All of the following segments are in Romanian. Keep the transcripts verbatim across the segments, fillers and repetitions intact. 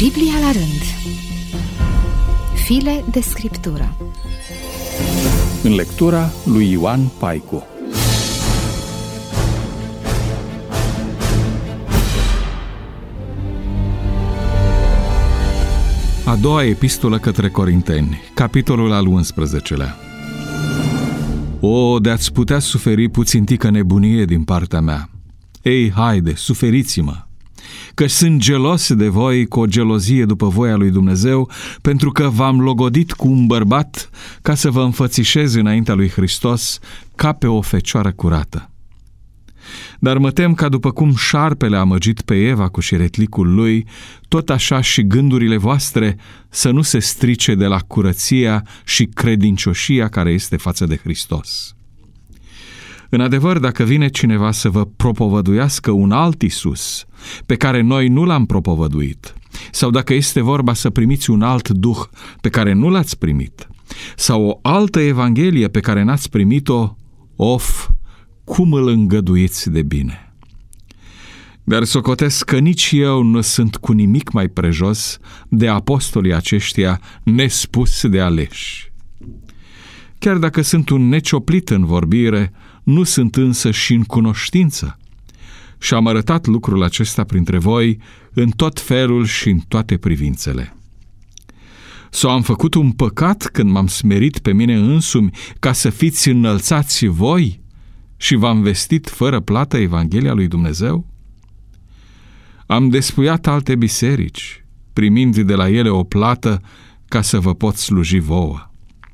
Biblia la rând. File de scriptură. În lectura lui Ioan Paicu. A doua epistolă către Corinteni, capitolul al unsprezecelea. O, de-ați putea suferi puțintică nebunie din partea mea. Ei, haide, suferiți-mă, că sunt gelos de voi cu o gelozie după voia lui Dumnezeu, pentru că v-am logodit cu un bărbat ca să vă înfățișez înaintea lui Hristos ca pe o fecioară curată. Dar mă tem ca după cum șarpele a amăgit pe Eva cu șiretlicul lui, tot așa și gândurile voastre să nu se strice de la curăția și credincioșia care este față de Hristos. În adevăr, dacă vine cineva să vă propovăduiască un alt Iisus, pe care noi nu l-am propovăduit, sau dacă este vorba să primiți un alt duh pe care nu l-ați primit, sau o altă evanghelie pe care n-ați primit-o, of, cum îl îngăduiți de bine. Dar socotesc că nici eu nu sunt cu nimic mai prejos de apostolii aceștia nespus de aleși. Chiar dacă sunt un necioplit în vorbire, nu sunt însă și în cunoștință. Și am arătat lucrul acesta printre voi în tot felul și în toate privințele. Sau am făcut un păcat când m-am smerit pe mine însumi ca să fiți înălțați voi și v-am vestit fără plată Evanghelia lui Dumnezeu? Am despuiat alte biserici, primind de la ele o plată ca să vă pot sluji vouă.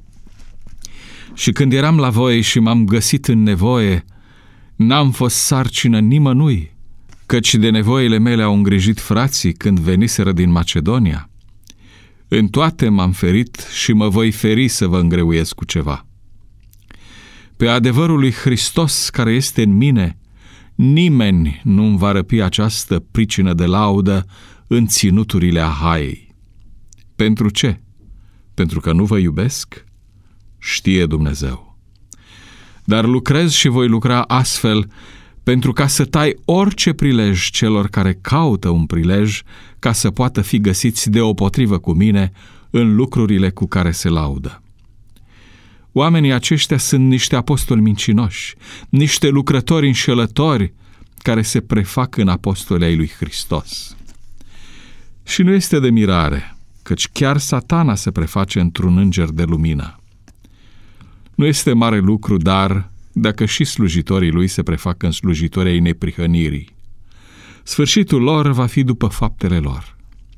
Și când eram la voi și m-am găsit în nevoie, n-am fost sarcină nimănui, căci de nevoile mele au îngrijit frații când veniseră din Macedonia. În toate m-am ferit și mă voi feri să vă îngreuiesc cu ceva. Pe adevărul lui Hristos care este în mine, nimeni nu-mi va răpi această pricină de laudă în ținuturile Ahaiei. Pentru ce? Pentru că nu vă iubesc? Știe Dumnezeu. Dar lucrez și voi lucra astfel pentru ca să tai orice prilej celor care caută un prilej ca să poată fi găsiți deopotrivă cu mine în lucrurile cu care se laudă. Oamenii aceștia sunt niște apostoli mincinoși, niște lucrători înșelători care se prefac în apostoli ai lui Hristos. Și nu este de mirare, căci chiar Satana se preface într-un înger de lumină. Nu este mare lucru, dar, dacă și slujitorii lui se prefac în slujitori ai neprihănirii, sfârșitul lor va fi după faptele lor.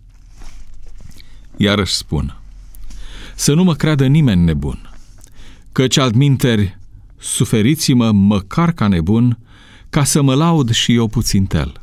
Iarăși spun, să nu mă creadă nimeni nebun, căci altminteri, suferiți-mă măcar ca nebun, ca să mă laud și eu puțintel.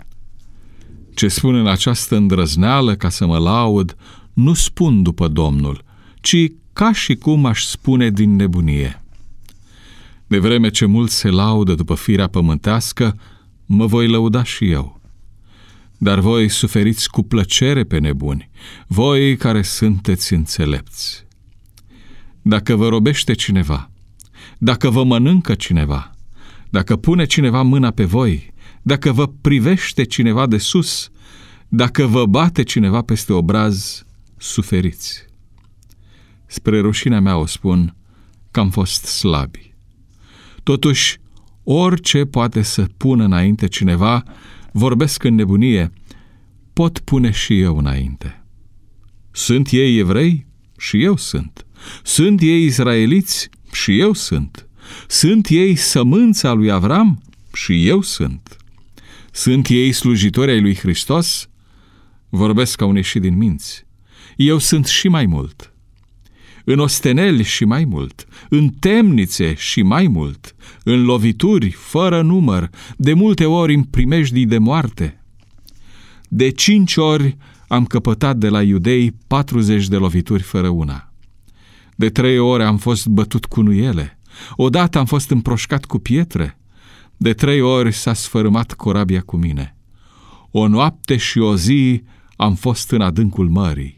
Ce spun în această îndrăzneală ca să mă laud, nu spun după Domnul, ci ca și cum aș spune din nebunie. De vreme ce mulți se laudă după firea pământească, mă voi lăuda și eu. Dar voi suferiți cu plăcere pe nebuni, voi care sunteți înțelepți. Dacă vă robește cineva, dacă vă mănâncă cineva, dacă pune cineva mâna pe voi, dacă vă privește cineva de sus, dacă vă bate cineva peste obraz, suferiți. Spre rușinea mea o spun că am fost slabi. Totuși, orice poate să pună înainte cineva, vorbesc în nebunie, pot pune și eu înainte. Sunt ei evrei? Și eu sunt. Sunt ei izraeliți? Și eu sunt. Sunt ei sămânța lui Avram? Și eu sunt. Sunt ei slujitori ai lui Hristos? Vorbesc ca un ieșit din minți. Eu sunt și mai mult. În osteneli și mai mult, în temnițe și mai mult, în lovituri fără număr, de multe ori în primejdii de moarte. De cinci ori am căpătat de la iudei patruzeci de lovituri fără una. De trei ori am fost bătut cu nuiele, odată am fost împroșcat cu pietre, de trei ori s-a sfărâmat corabia cu mine. O noapte și o zi am fost în adâncul mării.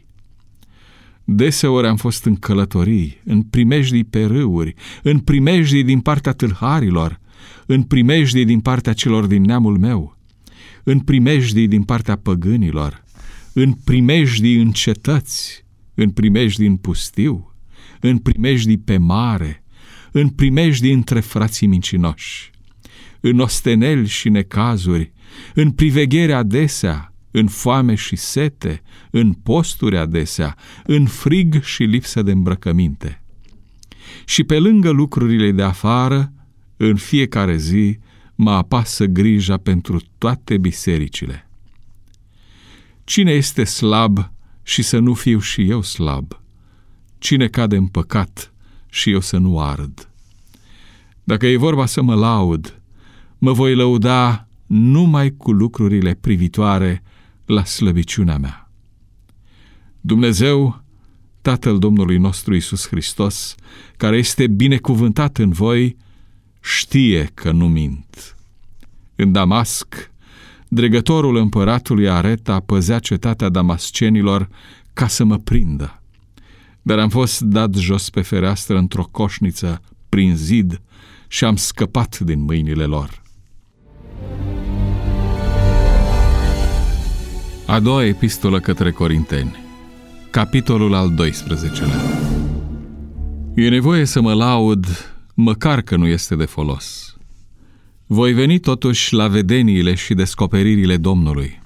Deseori am fost în călătorii, în primejdii pe râuri, în primejdii din partea tâlharilor, în primejdii din partea celor din neamul meu, în primejdii din partea păgânilor, în primejdii în cetăți, în primejdii în pustiu, în primejdii pe mare, în primejdii între frații mincinoși, în osteneli și necazuri, în priveghere adesea, în foame și sete, în posturi adesea, în frig și lipsă de îmbrăcăminte. Și pe lângă lucrurile de afară, în fiecare zi, mă apasă grija pentru toate bisericile. Cine este slab și să nu fiu și eu slab? Cine cade în păcat și eu să nu ard? Dacă e vorba să mă laud, mă voi lăuda numai cu lucrurile privitoare la slăbiciunea mea. Dumnezeu, Tatăl Domnului nostru Iisus Hristos, care este binecuvântat în voi, știe că nu mint. În Damasc, dregătorul împăratului Areta păzea cetatea damascenilor ca să mă prindă, dar am fost dat jos pe fereastră într-o coșniță prin zid și am scăpat din mâinile lor. A doua epistolă către Corinteni, capitolul al doisprezecelea. E nevoie să mă laud, măcar că nu este de folos. Voi veni totuși la vedeniile și descoperirile Domnului.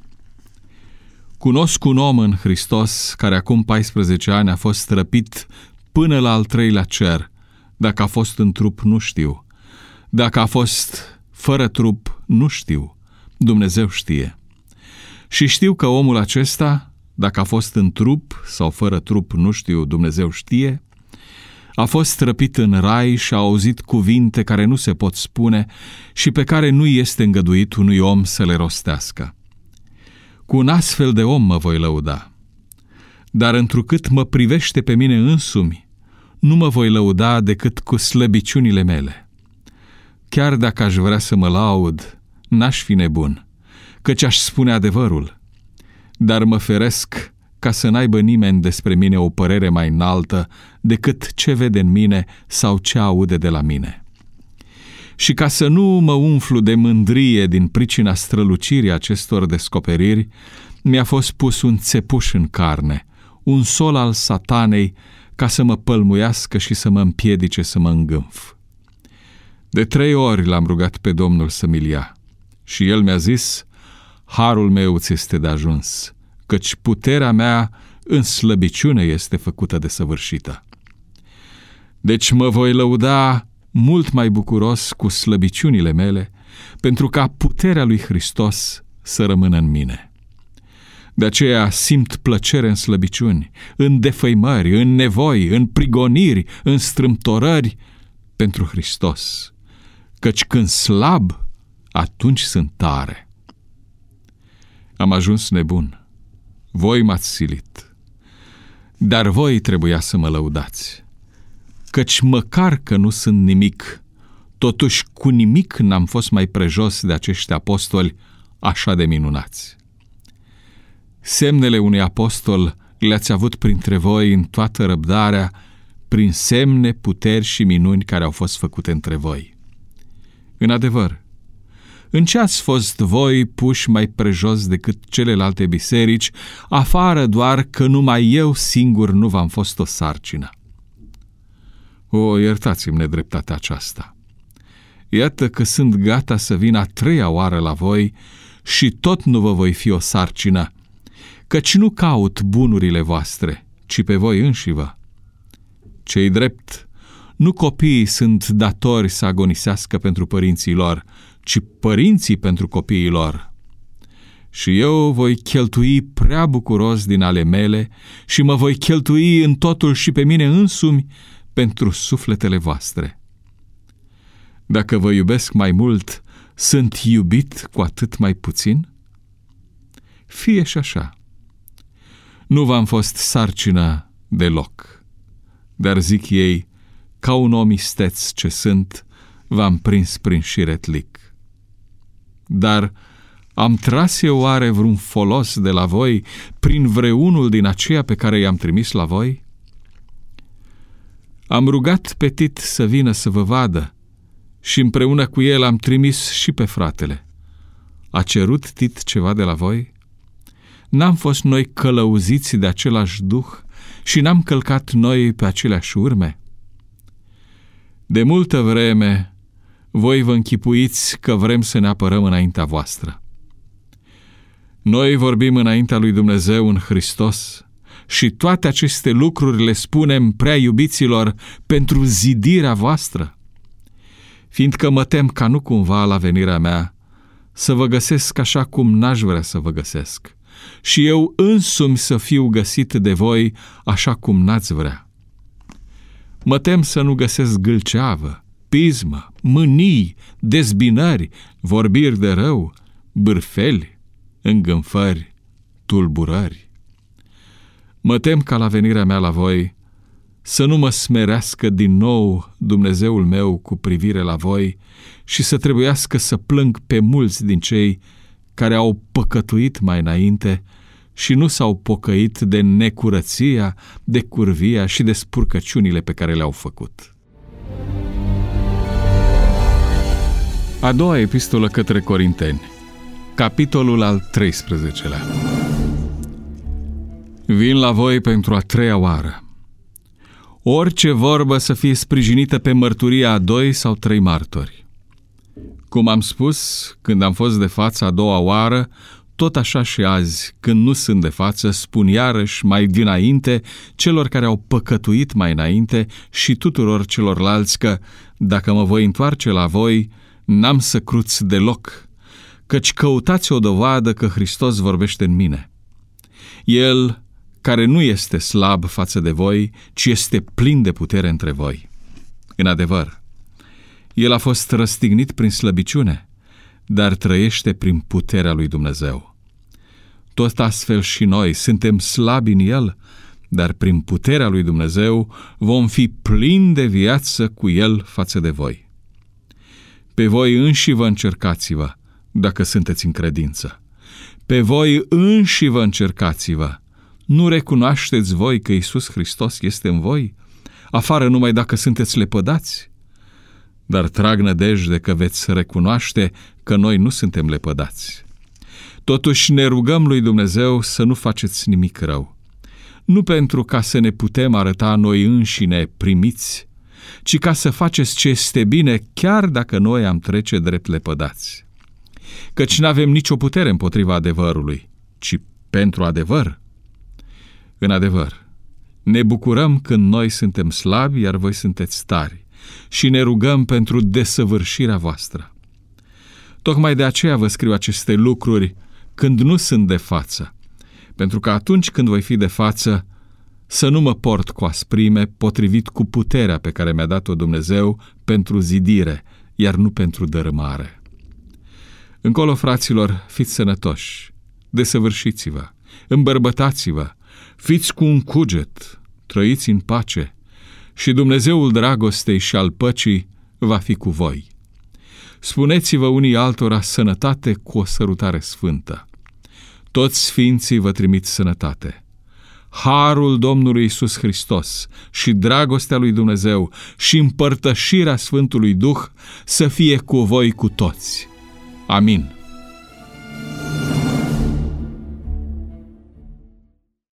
Cunosc un om în Hristos care acum paisprezece ani a fost răpit până la al treilea cer. Dacă a fost în trup, nu știu. Dacă a fost fără trup, nu știu. Dumnezeu știe. Și știu că omul acesta, dacă a fost în trup sau fără trup, nu știu, Dumnezeu știe, a fost răpit în rai și a auzit cuvinte care nu se pot spune și pe care nu este îngăduit unui om să le rostească. Cu un astfel de om mă voi lăuda, dar întrucât mă privește pe mine însumi, nu mă voi lăuda decât cu slăbiciunile mele. Chiar dacă aș vrea să mă laud, n-aș fi nebun, căci aș spune adevărul, dar mă feresc ca să n-aibă nimeni despre mine o părere mai înaltă decât ce vede în mine sau ce aude de la mine. Și ca să nu mă umflu de mândrie din pricina strălucirii acestor descoperiri, mi-a fost pus un țepuș în carne, un sol al satanei, ca să mă pălmuiască și să mă împiedice să mă îngânf. De trei ori l-am rugat pe Domnul să mi-l ia și el mi-a zis: harul meu ți este de ajuns, căci puterea mea în slăbiciune este făcută de săvârșită. Deci mă voi lăuda mult mai bucuros cu slăbiciunile mele, pentru ca puterea lui Hristos să rămână în mine. De aceea simt plăcere în slăbiciuni, în defăimări, în nevoi, în prigoniri, în strâmtorări pentru Hristos, căci când slab, atunci sunt tare. Am ajuns nebun, voi m-ați silit, dar voi trebuia să mă lăudați, căci măcar că nu sunt nimic, totuși cu nimic n-am fost mai prejos de acești apostoli așa de minunați. Semnele unui apostol le-ați avut printre voi în toată răbdarea, prin semne, puteri și minuni care au fost făcute între voi. În adevăr, în ce ați fost voi puși mai prejos decât celelalte biserici, afară doar că numai eu singur nu v-am fost o sarcină? O, iertați-mi nedreptatea aceasta. Iată că sunt gata să vin a treia oară la voi și tot nu vă voi fi o sarcină, căci nu caut bunurile voastre, ci pe voi înșivă. Cei drept, nu copiii sunt datori să agonisească pentru părinții lor, ci părinții pentru copiii lor. Și eu voi cheltui prea bucuros din ale mele și mă voi cheltui în totul și pe mine însumi pentru sufletele voastre. Dacă vă iubesc mai mult, sunt iubit cu atât mai puțin? Fie și așa. Nu v-am fost sarcină deloc, dar zic ei, ca un om isteț ce sunt, v-am prins prin șiretlic. Dar am tras eu oare vreun folos de la voi prin vreunul din aceia pe care i-am trimis la voi? Am rugat pe Tit să vină să vă vadă și împreună cu el am trimis și pe fratele. A cerut Tit ceva de la voi? N-am fost noi călăuziți de același Duh și n-am călcat noi pe aceleași urme? De multă vreme voi vă închipuiți că vrem să ne apărăm înaintea voastră. Noi vorbim înaintea lui Dumnezeu în Hristos și toate aceste lucruri le spunem, prea iubiților, pentru zidirea voastră, fiindcă mă tem ca nu cumva la venirea mea să vă găsesc așa cum n-aș vrea să vă găsesc și eu însumi să fiu găsit de voi așa cum n-ați vrea. Mă tem să nu găsesc gâlceavă, pismă, mânii, dezbinări, vorbiri de rău, bârfeli, îngânfări, tulburări. Mă tem ca la venirea mea la voi să nu mă smerească din nou Dumnezeul meu cu privire la voi și să trebuiască să plâng pe mulți din cei care au păcătuit mai înainte și nu s-au pocăit de necurăția, de curvia și de spurcăciunile pe care le-au făcut. A doua epistolă către Corinteni, capitolul al treisprezecelea. Vin la voi pentru a treia oară. Orice vorbă să fie sprijinită pe mărturia a doi sau trei martori. Cum am spus, când am fost de față a doua oară, tot așa și azi, când nu sunt de față, spun iarăși mai dinainte celor care au păcătuit mai înainte și tuturor celorlalți că, dacă mă voi întoarce la voi, n-am să cruț deloc, căci căutați o dovadă că Hristos vorbește în mine. El, care nu este slab față de voi, ci este plin de putere între voi. În adevăr, El a fost răstignit prin slăbiciune, dar trăiește prin puterea lui Dumnezeu. Tot astfel și noi suntem slabi în El, dar prin puterea lui Dumnezeu vom fi plini de viață cu El față de voi. Pe voi înși vă încercați-vă, dacă sunteți în credință. Pe voi înși vă încercați-vă. Nu recunoașteți voi că Iisus Hristos este în voi, afară numai dacă sunteți lepădați? Dar trag nădejde că veți recunoaște că noi nu suntem lepădați. Totuși ne rugăm lui Dumnezeu să nu faceți nimic rău, nu pentru ca să ne putem arăta noi înșine primiți, ci ca să faceți ce este bine, chiar dacă noi am trece drept lepădați. Căci n-avem nicio putere împotriva adevărului, ci pentru adevăr. În adevăr, ne bucurăm când noi suntem slabi, iar voi sunteți tari, și ne rugăm pentru desăvârșirea voastră. Tocmai de aceea vă scriu aceste lucruri când nu sunt de față, pentru că atunci când voi fi de față, să nu mă port cu asprime, potrivit cu puterea pe care mi-a dat-o Dumnezeu pentru zidire, iar nu pentru dărâmare. Încolo, fraților, fiți sănătoși, desăvârșiți-vă, îmbărbătați-vă, fiți cu un cuget, trăiți în pace și Dumnezeul dragostei și al păcii va fi cu voi. Spuneți-vă unii altora sănătate cu o sărutare sfântă. Toți sfinții vă trimit sănătate. Harul Domnului Iisus Hristos și dragostea lui Dumnezeu și împărtășirea Sfântului Duh să fie cu voi cu toți. Amin.